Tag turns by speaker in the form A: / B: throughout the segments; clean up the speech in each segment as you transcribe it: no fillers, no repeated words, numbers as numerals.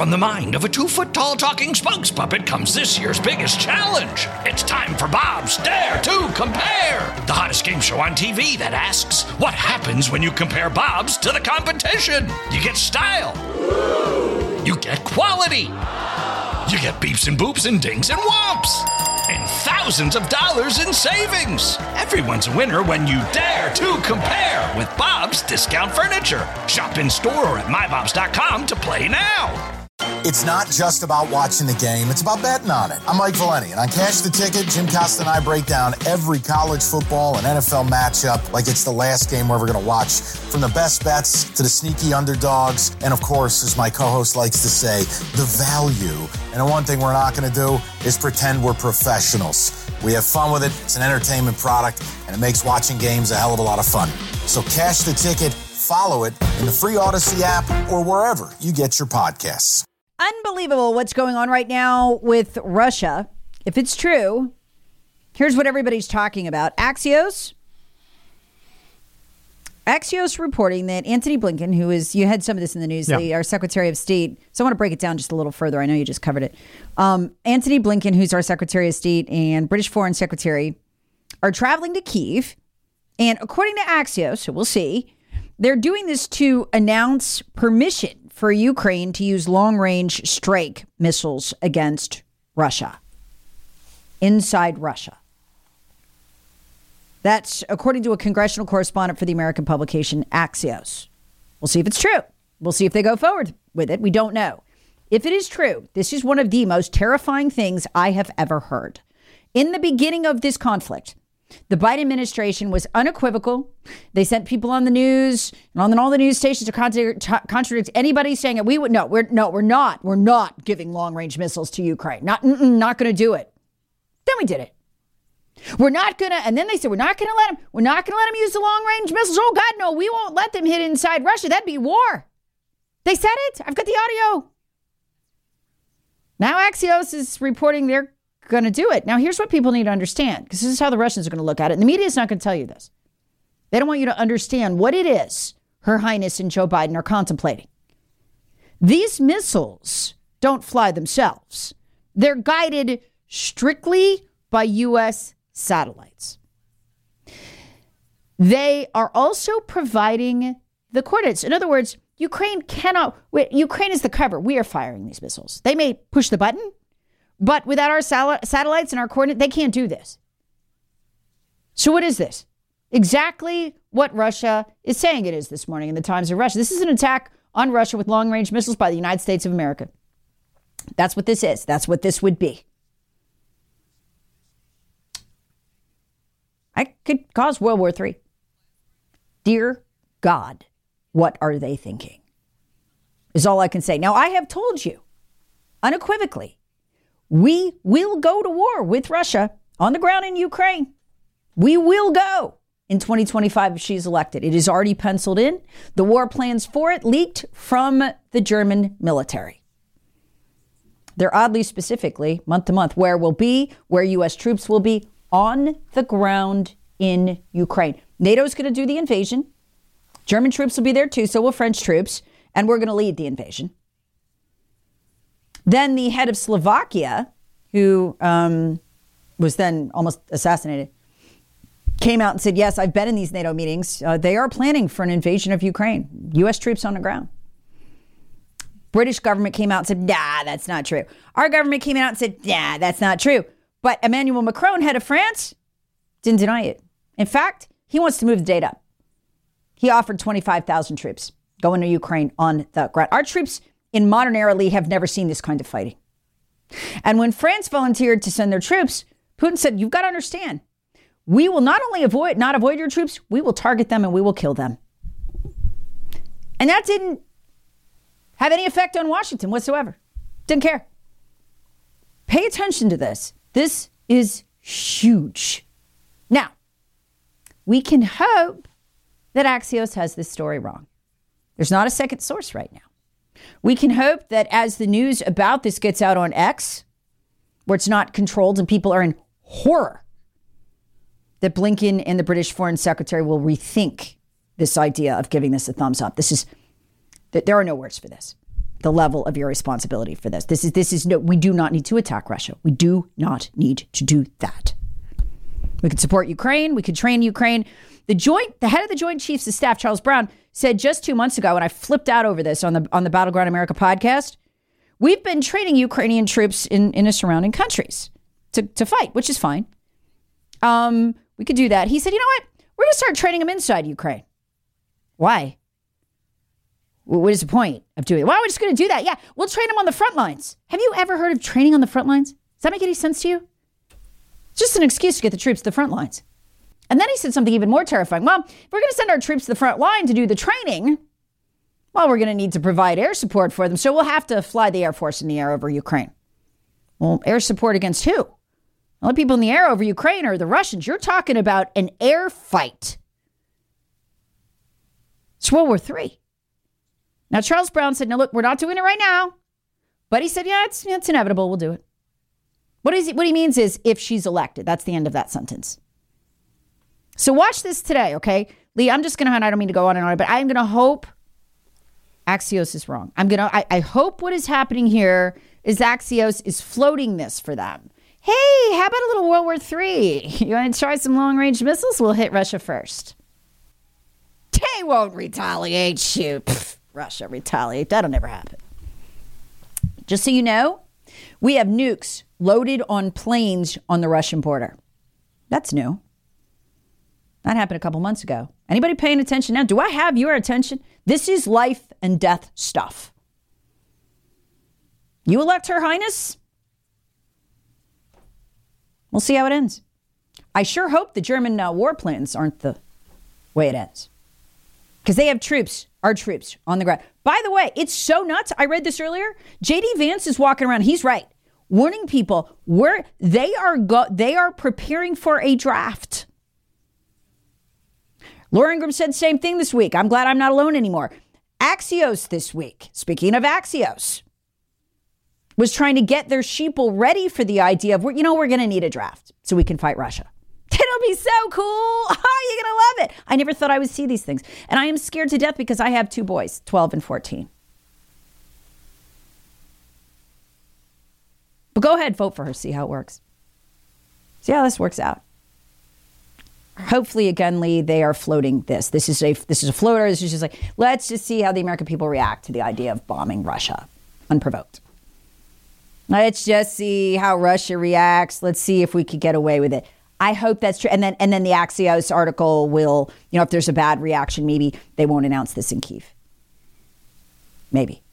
A: From the mind of a 2-foot-tall talking spokes puppet comes this year's biggest challenge. It's time for Bob's Dare to Compare, the hottest game show on TV that asks, what happens when you compare Bob's to the competition? You get style. You get quality. You get beeps and boops and dings and whomps. And thousands of dollars in savings. Everyone's a winner when you dare to compare with Bob's Discount Furniture. Shop in store or at mybobs.com to play now.
B: It's not just about watching the game, it's about betting on it. I'm Mike Valeni, and on Cash the Ticket, Jim Costa and I break down every college football and NFL matchup like it's the last game we're ever going to watch. From the best bets to the sneaky underdogs, and of course, as my co-host likes to say, the value. And the one thing we're not going to do is pretend we're professionals. We have fun with it, it's an entertainment product, and it makes watching games a hell of a lot of fun. So Cash the Ticket, follow it in the free Odyssey app or wherever you get your podcasts.
C: Unbelievable what's going on right now with Russia. If it's true, here's what everybody's talking about. Axios reporting that Antony Blinken, who is, you had some of this in the news, our Secretary of State. So I want to break it down just a little further. I know you just covered it. Antony Blinken, who's our Secretary of State, and British Foreign Secretary are traveling to Kyiv. And according to Axios, so we'll see, they're doing this to announce permission for Ukraine to use long-range strike missiles against Russia, inside Russia. That's according to a congressional correspondent for the American publication Axios. We'll see if it's true. We'll see if they go forward with it. We don't know. If it is true, this is one of the most terrifying things I have ever heard. In the beginning of this conflict, the Biden administration was unequivocal. They sent people on the news and on all the news stations to contradict anybody saying it. We're not giving long range missiles to Ukraine. Not going to do it. Then we did it. We're not going to. And then they said, we're not going to let them use the long range missiles. Oh God, no, we won't let them hit inside Russia. That'd be war. They said it. I've got the audio. Now Axios is reporting they're going to do it. Now, here's what people need to understand, because this is how the Russians are going to look at it. And the media is not going to tell you this. They don't want you to understand what it is Her Highness and Joe Biden are contemplating. These missiles don't fly themselves. They're guided strictly by U.S. satellites. They are also providing the coordinates. In other words, Ukraine is the cover. We are firing these missiles. They may push the button, but without our satellites and our coordinates, they can't do this. So what is this? Exactly what Russia is saying it is this morning in the Times of Russia. This is an attack on Russia with long-range missiles by the United States of America. That's what this is. That's what this would be. I could cause World War III. Dear God, what are they thinking? Is all I can say. Now, I have told you unequivocally, we will go to war with Russia on the ground in Ukraine. We will go in 2025 if she's elected. It is already penciled in. The war plans for it leaked from the German military. They're oddly specifically, month to month, where U.S. troops will be on the ground in Ukraine. NATO's going to do the invasion. German troops will be there too, so will French troops, and we're going to lead the invasion. Then the head of Slovakia, who was then almost assassinated, came out and said, yes, I've been in these NATO meetings. They are planning for an invasion of Ukraine. U.S. troops on the ground. British government came out and said, nah, that's not true. Our government came out and said, nah, that's not true. But Emmanuel Macron, head of France, didn't deny it. In fact, he wants to move the date up. He offered 25,000 troops going to Ukraine on the ground. Our troops in modern era have never seen this kind of fighting. And when France volunteered to send their troops, Putin said, you've got to understand, we will not only not avoid your troops, we will target them and we will kill them. And that didn't have any effect on Washington whatsoever. Didn't care. Pay attention to this. This is huge. Now, we can hope that Axios has this story wrong. There's not a second source right now. We can hope that as the news about this gets out on X, where it's not controlled and people are in horror, that Blinken and the British Foreign Secretary will rethink this idea of giving this a thumbs up. There are no words for this. the level of irresponsibility for this. This is no, we do not need to attack Russia. We do not need to do that. We could support Ukraine. We could train Ukraine. The head of the Joint Chiefs of Staff, Charles Brown, said just 2 months ago, and I flipped out over this on the Battleground America podcast, we've been training Ukrainian troops in the surrounding countries to fight, which is fine. We could do that. He said, you know what? We're going to start training them inside Ukraine. Why? What is the point of doing it? Why are we just going to do that? Yeah, we'll train them on the front lines. Have you ever heard of training on the front lines? Does that make any sense to you? It's just an excuse to get the troops to the front lines. And then he said something even more terrifying. Well, if we're going to send our troops to the front line to do the training, well, we're going to need to provide air support for them. So we'll have to fly the Air Force in the air over Ukraine. Well, air support against who? All the people in the air over Ukraine are the Russians. You're talking about an air fight. It's World War III. Now, Charles Brown said, no, look, we're not doing it right now. But he said, yeah, it's inevitable. We'll do it. What he means is if she's elected. That's the end of that sentence. So watch this today, okay? Lee, I'm just going to, I don't mean to go on and on, but I'm going to hope Axios is wrong. I hope what is happening here is Axios is floating this for them. Hey, how about a little World War III? You want to try some long-range missiles? We'll hit Russia first. They won't retaliate. Shoot. Pfft, Russia retaliate. That'll never happen. Just so you know, we have nukes loaded on planes on the Russian border. That's new. That happened a couple months ago. Anybody paying attention now? Do I have your attention? This is life and death stuff. You elect Her Highness? We'll see how it ends. I sure hope the German warplanes aren't the way it ends. Because they have troops, our troops, on the ground. By the way, it's so nuts. I read this earlier. J.D. Vance is walking around. He's right. Warning people where they are preparing for a draft. Laura Ingraham said the same thing this week. I'm glad I'm not alone anymore. Axios this week, speaking of Axios, was trying to get their sheeple ready for the idea of, we're going to need a draft so we can fight Russia. It'll be so cool. Oh, you're going to love it. I never thought I would see these things. And I am scared to death because I have two boys, 12 and 14. But go ahead, vote for her, see how it works. See how this works out. Hopefully, again, Lee, they are floating this. This is a floater. This is just like, let's just see how the American people react to the idea of bombing Russia unprovoked. Let's just see how Russia reacts. Let's see if we could get away with it. I hope that's true. And then the Axios article will, if there's a bad reaction, maybe they won't announce this in Kyiv. Maybe.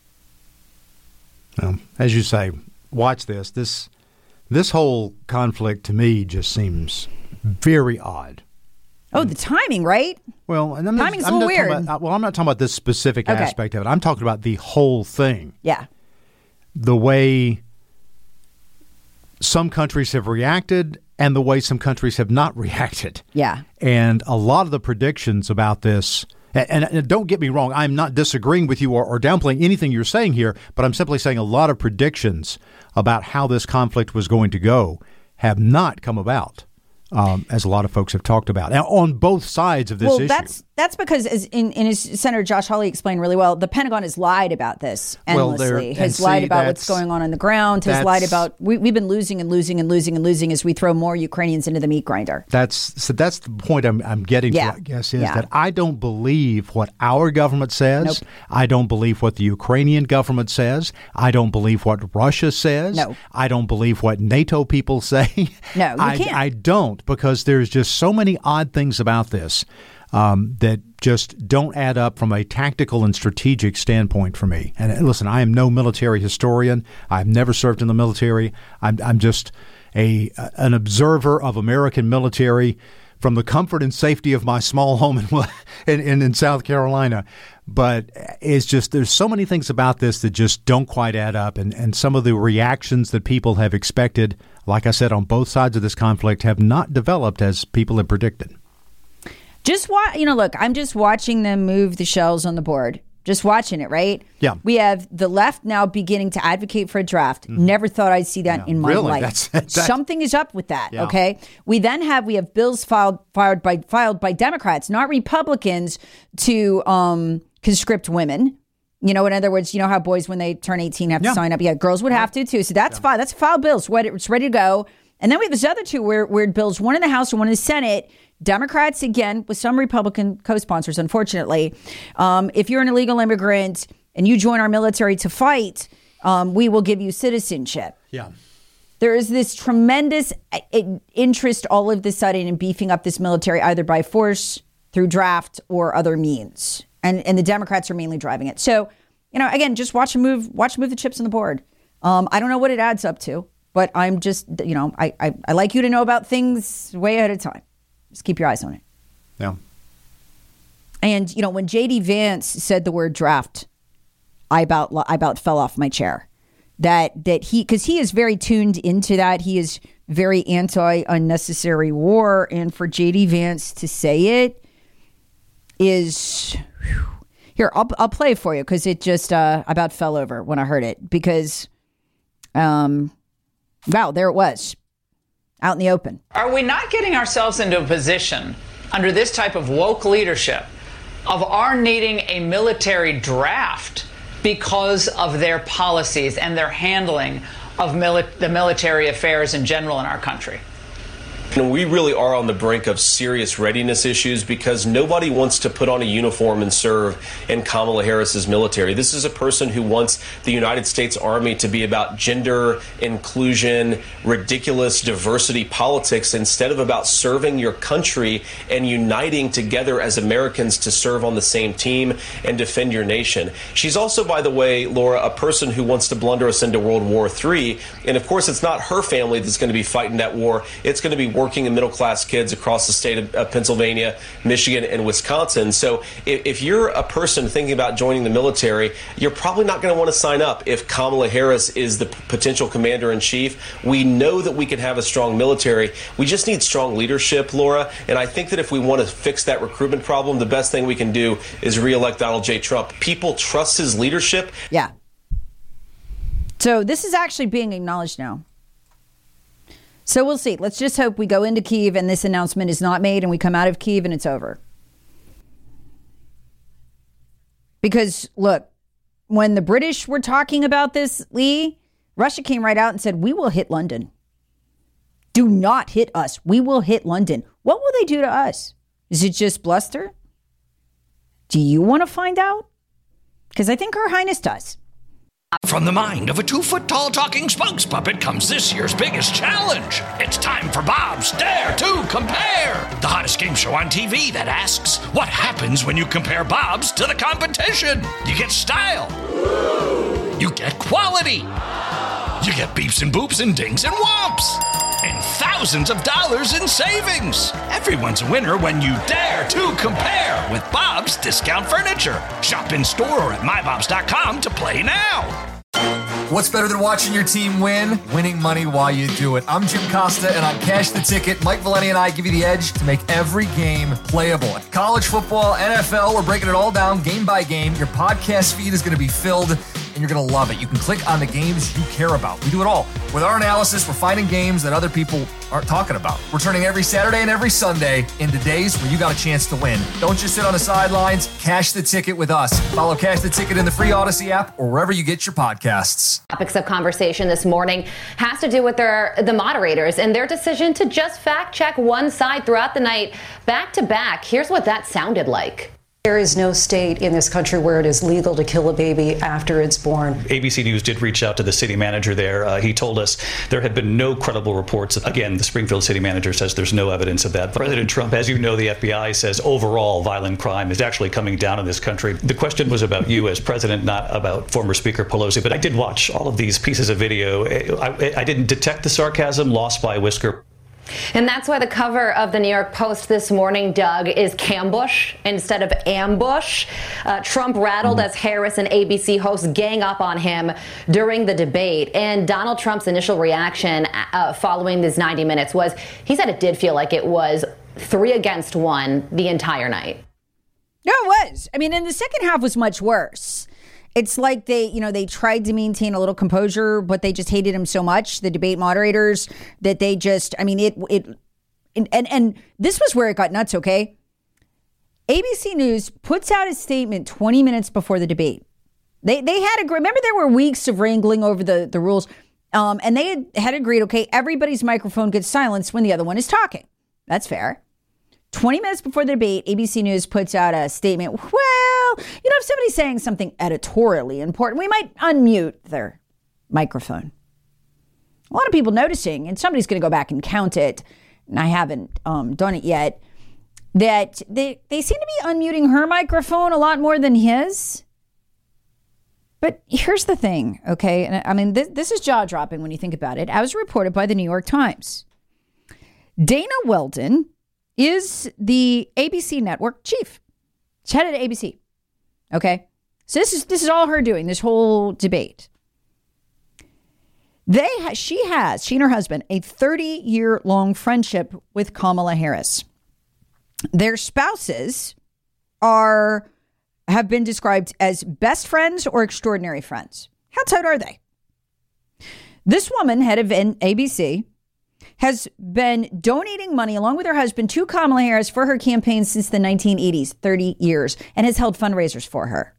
D: As you say, watch this. This whole conflict to me just seems very odd.
C: Oh, the timing, right?
D: Well, and
C: timing's a little weird.
D: I'm not talking about this specific aspect of it. I'm talking about the whole thing.
C: Yeah.
D: The way some countries have reacted and the way some countries have not reacted.
C: Yeah.
D: And a lot of the predictions about this, and don't get me wrong, I'm not disagreeing with you or downplaying anything you're saying here, but I'm simply saying a lot of predictions about how this conflict was going to go have not come about. As a lot of folks have talked about, now, on both sides of this issue.
C: That's because, as Senator Josh Hawley explained really well, the Pentagon has lied about this endlessly. Has lied about what's going on the ground. Has lied about we've been losing and losing and losing and losing as we throw more Ukrainians into the meat grinder. That's the point I'm getting to. I guess is that I don't believe what our government says. Nope. I don't believe what the Ukrainian government says. I don't believe what Russia says. No. I don't believe what NATO people say. No, you can't.
D: I don't. Because there's just so many odd things about this that just don't add up from a tactical and strategic standpoint for me. And listen, I am no military historian. I've never served in the military. I'm just an observer of American military from the comfort and safety of my small home in South Carolina. But it's just there's so many things about this that just don't quite add up. And some of the reactions that people have expected, like I said, on both sides of this conflict have not developed as people had predicted.
C: Look, I'm just watching them move the shells on the board. Just watching it, right?
D: Yeah.
C: We have the left now beginning to advocate for a draft. Mm-hmm. Never thought I'd see that in my life. Something is up with that, okay? We have bills filed by Democrats, not Republicans, to conscript women You know, in other words, you know how boys, when they turn 18, have to sign up? Yeah, girls would have to, too. So that's fine. That's a filed bill. It's ready to go. And then we have these other two weird bills, one in the House and one in the Senate. Democrats, again, with some Republican co-sponsors, unfortunately. If you're an illegal immigrant and you join our military to fight, we will give you citizenship.
D: Yeah.
C: There is this tremendous interest all of a sudden in beefing up this military, either by force, through draft, or other means. And the Democrats are mainly driving it. So, you know, again, just watch them move the chips on the board. I don't know what it adds up to, but I'm just, you know, I like you to know about things way ahead of time. Just keep your eyes on it.
D: Yeah.
C: And, you know, when J.D. Vance said the word draft, I about fell off my chair. That because he is very tuned into that. He is very anti-unnecessary war. And for J.D. Vance to say it is... Here, I'll play it for you because it just about fell over when I heard it. Because, wow, there it was. Out in the open.
E: Are we not getting ourselves into a position under this type of woke leadership of our needing a military draft because of their policies and their handling of the military affairs in general in our country?
F: And we really are on the brink of serious readiness issues because nobody wants to put on a uniform and serve in Kamala Harris's military. This is a person who wants the United States Army to be about gender, inclusion, ridiculous diversity politics instead of about serving your country and uniting together as Americans to serve on the same team and defend your nation. She's also, by the way, Laura, a person who wants to blunder us into World War III. And of course, it's not her family that's going to be fighting that war. It's going to be working and middle-class kids across the state of Pennsylvania, Michigan, and Wisconsin. So if you're a person thinking about joining the military, you're probably not going to want to sign up if Kamala Harris is the potential commander-in-chief. We know that we can have a strong military. We just need strong leadership, Laura. And I think that if we want to fix that recruitment problem, the best thing we can do is re-elect Donald J. Trump. People trust his leadership.
C: Yeah. So this is actually being acknowledged now. So we'll see. Let's just hope we go into Kyiv and this announcement is not made and we come out of Kyiv and it's over. Because, look, when the British were talking about this, Lee, Russia came right out and said, we will hit London. Do not hit us. We will hit London. What will they do to us? Is it just bluster? Do you want to find out? Because I think Her Highness does.
A: From the mind of a 2-foot-tall talking spokes puppet comes this year's biggest challenge. It's time for Bob's Dare to Compare, the hottest game show on TV that asks, what happens when you compare Bob's to the competition? You get style. You get quality. You get beeps and boops and dings and whomps. And thousands of dollars in savings. Everyone's a winner when you dare to compare with Bob's Discount Furniture. Shop in store or at mybobs.com to play now.
G: What's better than watching your team win? Winning money while you do it. I'm Jim Costa, and on Cash the Ticket, Mike Valeni and I give you the edge to make every game playable. College football, NFL, we're breaking it all down game by game. Your podcast feed is going to be filled, and you're going to love it. You can click on the games you care about. We do it all. With our analysis, we're finding games that other people aren't talking about. We're turning every Saturday and every Sunday into days where you got a chance to win. Don't just sit on the sidelines. Cash the Ticket with us. Follow Cash the Ticket in the free Odyssey app or wherever you get your podcasts.
H: Topics of conversation this morning has to do with the moderators and their decision to just fact check one side throughout the night back to back. Here's what that sounded like.
I: There is no state in this country where it is legal to kill a baby after it's born.
J: ABC News did reach out to the city manager there. He told us there had been no credible reports. Again, the Springfield city manager says there's no evidence of that. President Trump, as you know, the FBI says overall violent crime is actually coming down in this country. The question was about you as president, not about former Speaker Pelosi. But I did watch all of these pieces of video. I didn't detect the sarcasm, lost by a whisker.
H: And that's why the cover of the New York Post this morning, Doug, is Cambush instead of ambush. Trump rattled as Harris and ABC hosts gang up on him during the debate. And Donald Trump's initial reaction following these 90 minutes was he said it did feel like it was 3 against 1 the entire night.
C: No, it was. I mean, and the second half was much worse. It's like they tried to maintain a little composure, but they just hated him so much, the debate moderators, that they just, I mean, and this was where it got nuts, okay? ABC News puts out a statement 20 minutes before the debate. They had agreed. Remember, there were weeks of wrangling over the rules. And they had agreed, okay, everybody's microphone gets silenced when the other one is talking. That's fair. 20 minutes before the debate, ABC News puts out a statement. Well, if somebody's saying something editorially important, we might unmute their microphone. A lot of people noticing, and somebody's going to go back and count it, and I haven't done it yet, that they seem to be unmuting her microphone a lot more than his. But here's the thing, okay? And I mean, this is jaw-dropping when you think about it. As reported by the New York Times, Dana Weldon is the ABC network chief. She's head of ABC, okay? So this is all her doing, this whole debate. She and her husband, a 30-year-long friendship with Kamala Harris. Their spouses have been described as best friends or extraordinary friends. How tight are they? This woman, head of ABC, has been donating money along with her husband to Kamala Harris for her campaign since the 1980s, 30 years, and has held fundraisers for her.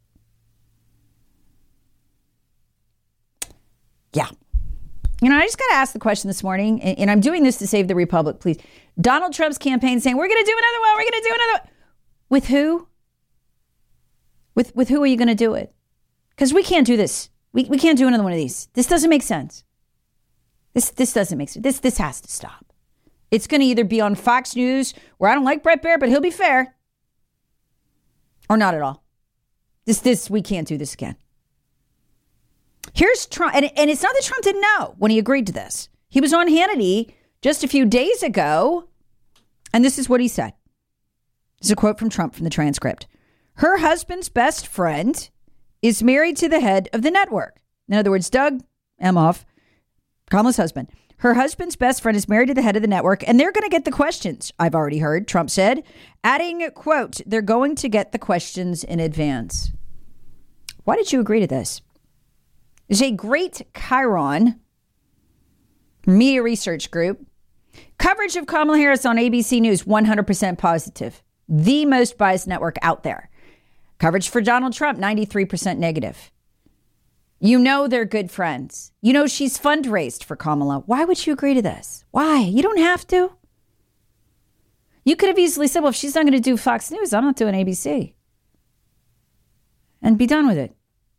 C: Yeah. I just got to ask the question this morning, and I'm doing this to save the Republic, please. Donald Trump's campaign saying, we're going to do another one, we're going to do another one. With who? With who are you going to do it? Because we can't do this. We can't do another one of these. This doesn't make sense. This doesn't make sense. This has to stop. It's going to either be on Fox News, where I don't like Bret Baier, but he'll be fair, or not at all. We can't do this again. Here's Trump, and it's not that Trump didn't know when he agreed to this. He was on Hannity just a few days ago, and this is what he said. This is a quote from Trump from the transcript. Her husband's best friend is married to the head of the network. In other words, Doug Emhoff, Kamala's husband. Her husband's best friend is married to the head of the network, and they're going to get the questions, I've already heard, Trump said, adding, quote, they're going to get the questions in advance. Why did you agree to this? There's a great Chiron media research group. Coverage of Kamala Harris on ABC News, 100% positive. The most biased network out there. Coverage for Donald Trump, 93% negative. They're good friends. She's fundraised for Kamala. Why would you agree to this? Why? You don't have to. You could have easily said, well, if she's not going to do Fox News, I'm not doing ABC. And be done with it.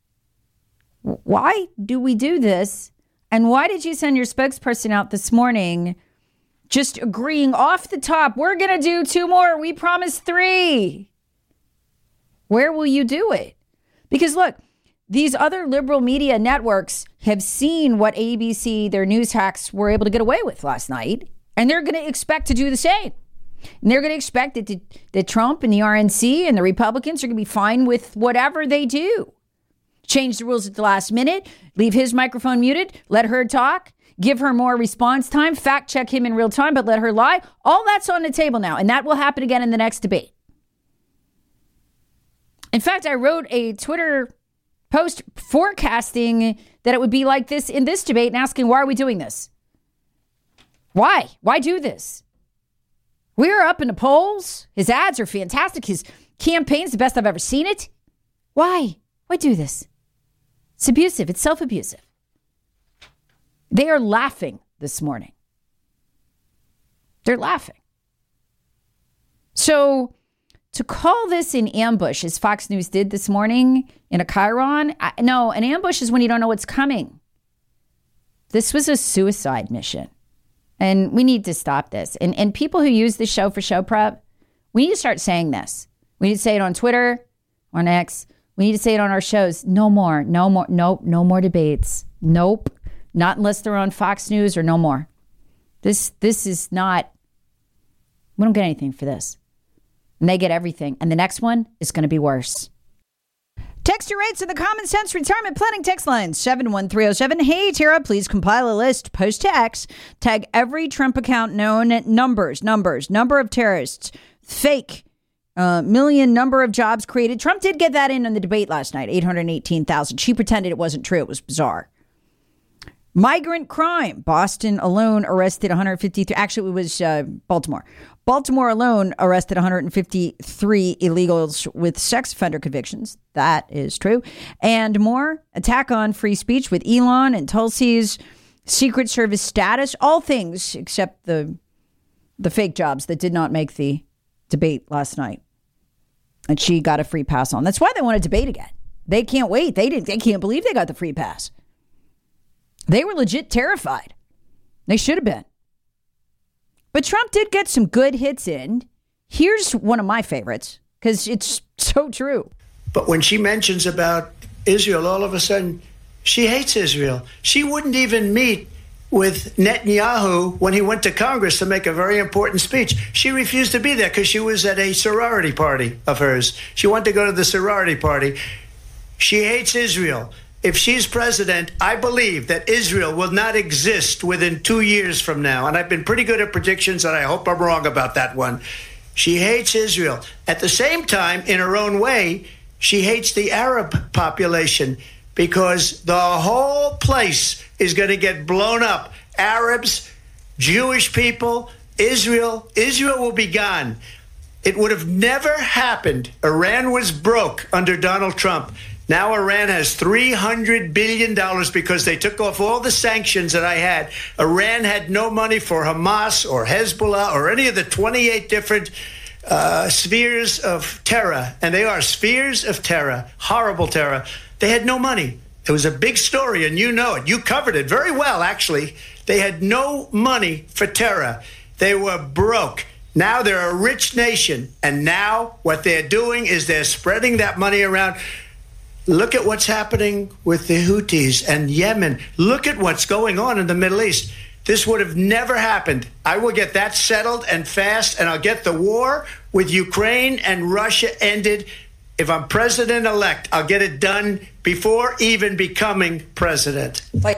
C: Why do we do this? And why did you send your spokesperson out this morning just agreeing off the top, we're going to do 2 more. We promise 3. Where will you do it? Because look, these other liberal media networks have seen what ABC, their news hacks, were able to get away with last night. And they're going to expect to do the same. And they're going to expect that Trump and the RNC and the Republicans are going to be fine with whatever they do. Change the rules at the last minute, leave his microphone muted, let her talk, give her more response time, fact check him in real time, but let her lie. All that's on the table now. And that will happen again in the next debate. In fact, I wrote a Twitter post forecasting that it would be like this in this debate and asking, why are we doing this? Why? Why do this? We're up in the polls. His ads are fantastic. His campaign's the best I've ever seen it. Why? Why do this? It's abusive. It's self-abusive. They are laughing this morning. They're laughing. So to call this an ambush, as Fox News did this morning in a Chiron, no, an ambush is when you don't know what's coming. This was a suicide mission. And we need to stop this. And people who use this show for show prep, we need to start saying this. We need to say it on Twitter, on X. We need to say it on our shows. No more debates. Nope. Not unless they're on Fox News or no more. This is not, we don't get anything for this. And they get everything. And the next one is going to be worse. Text your rates in the Common Sense Retirement Planning text line 71307. Hey, Tara, please compile a list. Post to X. Tag every Trump account known. Numbers. Number of terrorists. Fake. Million number of jobs created. Trump did get that in the debate last night. 818,000. She pretended it wasn't true. It was bizarre. Migrant crime. Boston alone arrested 153. Actually, it was Baltimore. Baltimore alone arrested 153 illegals with sex offender convictions. That is true. And more. Attack on free speech with Elon and Tulsi's Secret Service status. All things except the fake jobs that did not make the debate last night. And she got a free pass on. That's why they want to debate again. They can't wait. They can't believe they got the free pass. They were legit terrified. They should have been. But Trump did get some good hits in. Here's one of my favorites, because it's so true.
K: But when she mentions about Israel, all of a sudden, she hates Israel. She wouldn't even meet with Netanyahu when he went to Congress to make a very important speech. She refused to be there because she was at a sorority party of hers. She wanted to go to the sorority party. She hates Israel. If she's president, I believe that Israel will not exist within 2 years from now. And I've been pretty good at predictions, and I hope I'm wrong about that one. She hates Israel. At the same time, in her own way, she hates the Arab population because the whole place is going to get blown up. Arabs, Jewish people, Israel will be gone. It would have never happened. Iran was broke under Donald Trump. Now Iran has $300 billion because they took off all the sanctions that I had. Iran had no money for Hamas or Hezbollah or any of the 28 different spheres of terror. And they are spheres of terror, horrible terror. They had no money. It was a big story, and you know it. You covered it very well, actually. They had no money for terror. They were broke. Now they're a rich nation. And now what they're doing is they're spreading that money around. Look at what's happening with the Houthis and Yemen. Look at what's going on in the Middle East. This would have never happened. I will get that settled and fast, and I'll get the war with Ukraine and Russia ended. If I'm president-elect, I'll get it done before even becoming president.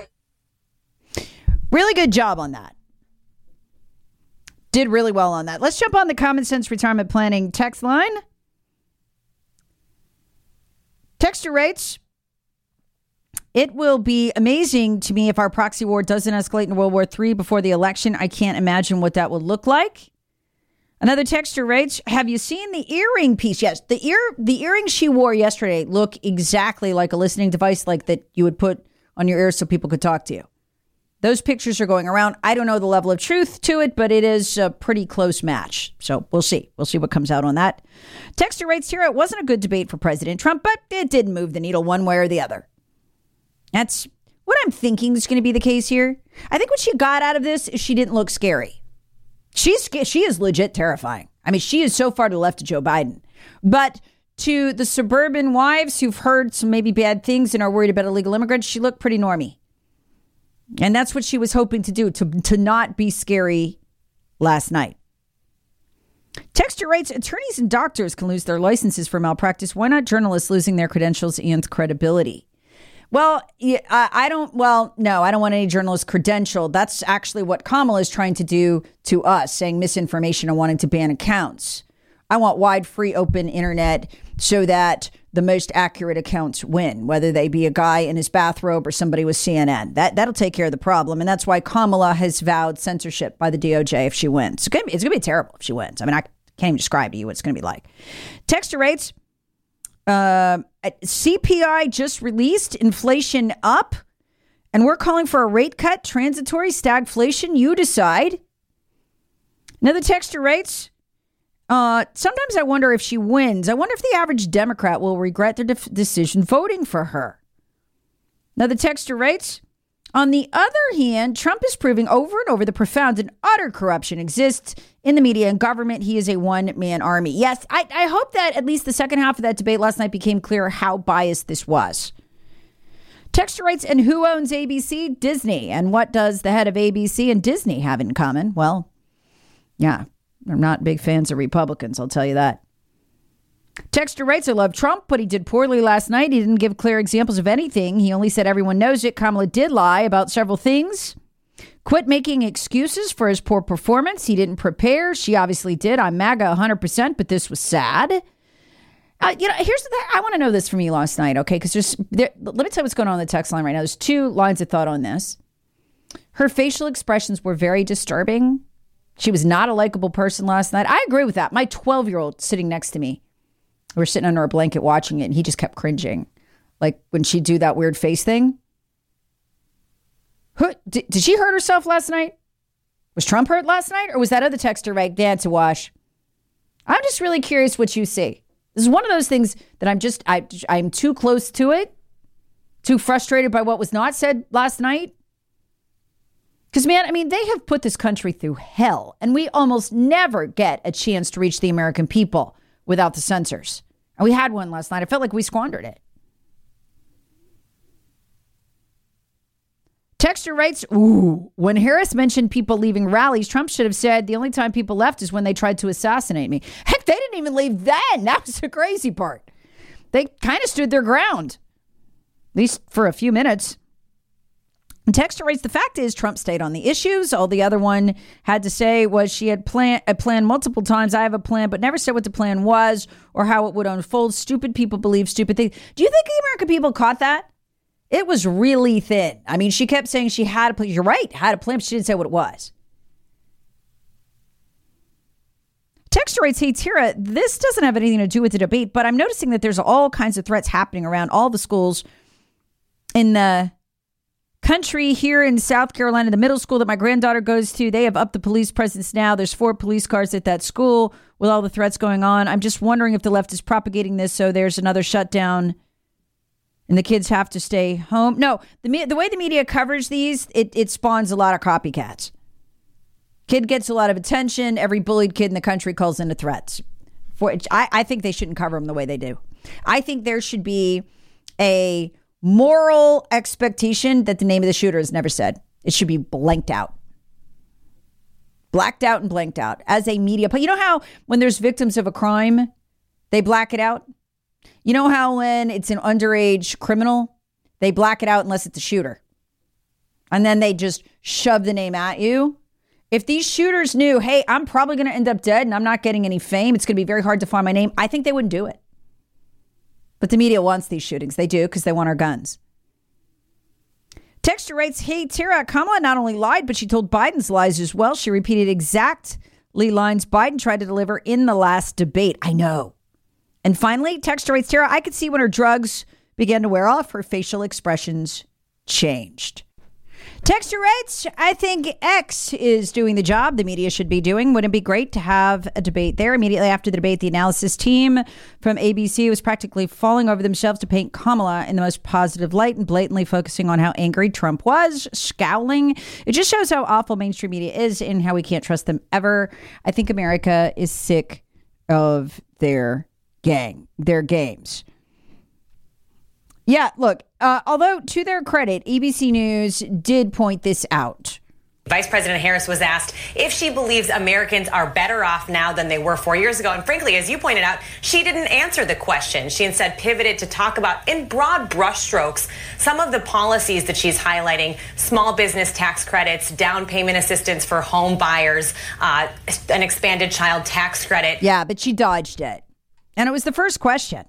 C: Really good job on that. Did really well on that. Let's jump on the Common Sense Retirement Planning text line. Texture rates. It will be amazing to me if our proxy war doesn't escalate into World War III before the election. I can't imagine what that would look like. Another texture rates. Have you seen the earring piece? Yes, the earring she wore yesterday look exactly like a listening device, like that you would put on your ears so people could talk to you. Those pictures are going around. I don't know the level of truth to it, but it is a pretty close match. So we'll see. We'll see what comes out on that. Texture rates here. It wasn't a good debate for President Trump, but it didn't move the needle one way or the other. That's what I'm thinking is going to be the case here. I think what she got out of this is she didn't look scary. She is legit terrifying. I mean, she is so far to the left of Joe Biden. But to the suburban wives who've heard some maybe bad things and are worried about illegal immigrants, she looked pretty normy. And that's what she was hoping to do, to not be scary last night. Texture rates. Attorneys and doctors can lose their licenses for malpractice. Why not journalists losing their credentials and credibility? Well, I don't want any journalist credentialed. That's actually what Kamala is trying to do to us, saying misinformation and wanting to ban accounts. I want wide, free, open internet so that the most accurate accounts win, whether they be a guy in his bathrobe or somebody with CNN. That'll take care of the problem. And that's why Kamala has vowed censorship by the DOJ if she wins. It's going to be terrible if she wins. I mean, I can't even describe to you what it's going to be like. Texture rates. CPI just released, inflation up, and we're calling for a rate cut, transitory, stagflation. You decide. Another texture rates. Sometimes I wonder if she wins. I wonder if the average Democrat will regret their decision voting for her. Another texture rates. On the other hand, Trump is proving over and over the profound and utter corruption exists in the media and government. He is a one-man army. Yes, I hope that at least the second half of that debate last night became clear how biased this was. Texture rates. And who owns ABC? Disney. And what does the head of ABC and Disney have in common? Well, yeah, they're not big fans of Republicans, I'll tell you that. Texture rates. I love Trump, but he did poorly last night. He didn't give clear examples of anything. He only said everyone knows it. Kamala did lie about several things. Quit making excuses for his poor performance. He didn't prepare. She obviously did. I'm MAGA 100%, but this was sad. Here's the thing. I want to know this from you last night, okay? Because let me tell you what's going on the text line right now. There's two lines of thought on this. Her facial expressions were very disturbing. She was not a likable person last night. I agree with that. My 12-year-old sitting next to me, we were sitting under a blanket watching it, and he just kept cringing. Like when she'd do that weird face thing. Did she hurt herself last night? Was Trump hurt last night? Or was that other texter right there to wash? I'm just really curious what you see. This is one of those things that I'm too close to it. Too frustrated by what was not said last night. Because, man, I mean, they have put this country through hell. And we almost never get a chance to reach the American people without the censors. And we had one last night. I felt like we squandered it. Texter writes, when Harris mentioned people leaving rallies, Trump should have said the only time people left is when they tried to assassinate me. Heck, they didn't even leave then. That was the crazy part. They kind of stood their ground, at least for a few minutes. And Texter writes, the fact is Trump stayed on the issues. All the other one had to say was she had a plan multiple times. I have a plan, but never said what the plan was or how it would unfold. Stupid people believe stupid things. Do you think the American people caught that? It was really thin. I mean, she kept saying she had a plan. You're right, had a plan, but she didn't say what it was. Texter writes, hey, Tara, this doesn't have anything to do with the debate, but I'm noticing that there's all kinds of threats happening around all the schools in the country. Here in South Carolina, the middle school that my granddaughter goes to, they have upped the police presence now. There's 4 police cars at that school with all the threats going on. I'm just wondering if the left is propagating this so there's another shutdown and the kids have to stay home. No, the way the media covers these, it spawns a lot of copycats. Kid gets a lot of attention. Every bullied kid in the country calls into threats. I think they shouldn't cover them the way they do. I think there should be a moral expectation that the name of the shooter is never said. It should be blanked out. Blacked out and blanked out as a media. But you know how when there's victims of a crime, they black it out? You know how when it's an underage criminal, they black it out unless it's a shooter. And then they just shove the name at you. If these shooters knew, hey, I'm probably going to end up dead and I'm not getting any fame, it's going to be very hard to find my name, I think they wouldn't do it. But the media wants these shootings. They do because they want our guns. Texter writes, hey, Tara, Kamala not only lied, but she told Biden's lies as well. She repeated exactly lines Biden tried to deliver in the last debate. I know. And finally, Texter writes, Tara, I could see when her drugs began to wear off, her facial expressions changed. Texter writes, I think X is doing the job the media should be doing. Wouldn't it be great to have a debate there? Immediately after the debate, the analysis team from ABC was practically falling over themselves to paint Kamala in the most positive light and blatantly focusing on how angry Trump was, scowling. It just shows how awful mainstream media is and how we can't trust them ever. I think America is sick of their games. Yeah, look, although to their credit, ABC News did point this out.
L: Vice President Harris was asked if she believes Americans are better off now than they were 4 years ago. And frankly, as you pointed out, she didn't answer the question. She instead pivoted to talk about, in broad brushstrokes, some of the policies that she's highlighting: small business tax credits, down payment assistance for home buyers, an expanded child tax credit.
C: Yeah, but she dodged it. And it was the first question.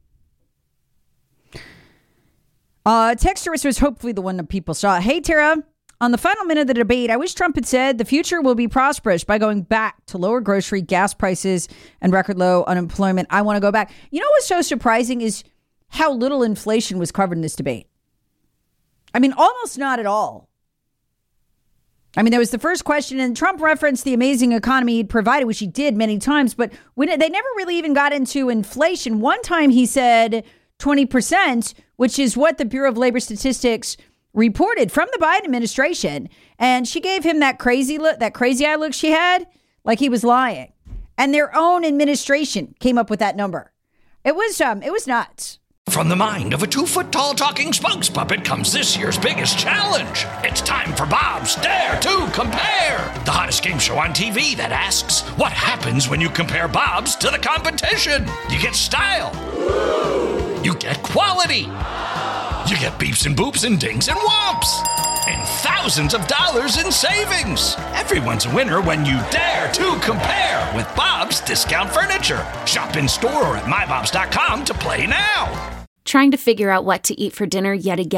C: Texter was hopefully the one that people saw. Hey, Tara, on the final minute of the debate, I wish Trump had said the future will be prosperous by going back to lower grocery, gas prices, and record low unemployment. I want to go back. You know what's so surprising is how little inflation was covered in this debate. I mean, almost not at all. I mean, there was the first question, and Trump referenced the amazing economy he'd provided, which he did many times, but they never really even got into inflation. One time he said 20%, which is what the Bureau of Labor Statistics reported from the Biden administration. And she gave him that crazy look, that crazy eye look she had, like he was lying. And their own administration came up with that number. It was nuts.
A: From the mind of a 2-foot-tall talking spokes puppet comes this year's biggest challenge. It's time for Bob's Dare to Compare, the hottest game show on TV that asks, what happens when you compare Bob's to the competition? You get style. You get quality. You get beeps and boops and dings and whomps. And thousands of dollars in savings. Everyone's a winner when you dare to compare with Bob's Discount Furniture. Shop in store or at mybobs.com to play now.
M: Trying to figure out what to eat for dinner yet again?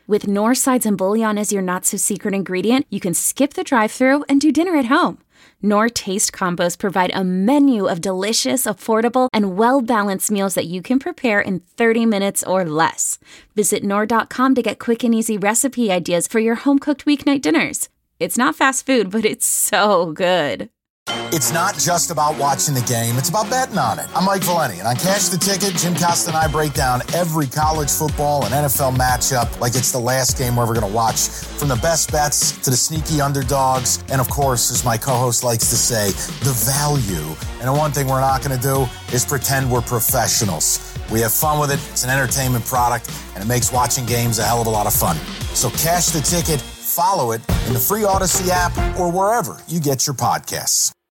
M: With Knorr sides and bouillon as your not-so-secret ingredient, you can skip the drive-thru and do dinner at home. Knorr Taste Combos provide a menu of delicious, affordable, and well-balanced meals that you can prepare in 30 minutes or less. Visit Knorr.com to get quick and easy recipe ideas for your home-cooked weeknight dinners. It's not fast food, but it's so good.
B: It's not just about watching the game, it's about betting on it. I'm Mike Valeni, and on Cash the Ticket, Jim Costa and I break down every college football and NFL matchup like it's the last game we're ever going to watch. From the best bets to the sneaky underdogs, and of course, as my co-host likes to say, the value. And the one thing we're not going to do is pretend we're professionals. We have fun with it, it's an entertainment product, and it makes watching games a hell of a lot of fun. So Cash the Ticket, follow it in the free Odyssey app or wherever you get your podcasts.